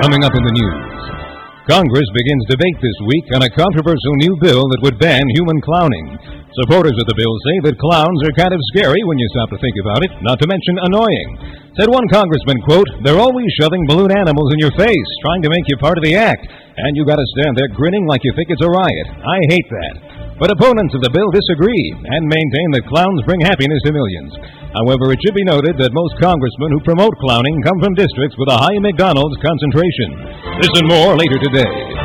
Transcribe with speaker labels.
Speaker 1: Coming up in the news, Congress begins debate this week on a controversial new bill that would ban human clowning. Supporters of the bill say that clowns are kind of scary when you stop to think about it, not to mention annoying. Said one congressman, quote, "They're always shoving balloon animals in your face, trying to make you part of the act, and you gotta stand there grinning like you think it's a riot. I hate that." But opponents of the bill disagree and maintain that clowns bring happiness to millions. However, it should be noted that most congressmen who promote clowning come from districts with a high McDonald's concentration. This and more later today.